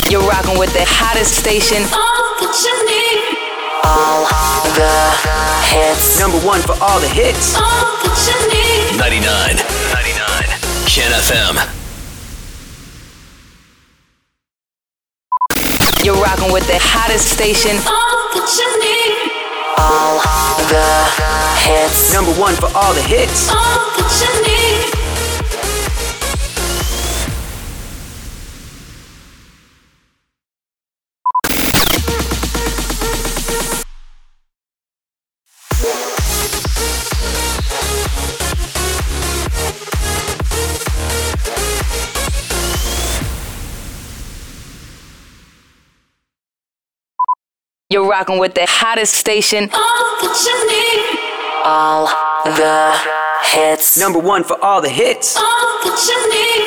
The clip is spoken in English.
You're rocking with the hottest station. All that you need. All the hits. Number one for all the hits. All that you need. 99. Ken FM. You're rocking with the hottest station. All that you need. All the hits. Number one for all the hits. All that you need. You're rocking with the hottest station. All that you need. All the hits. Number one for all the hits. All that you need.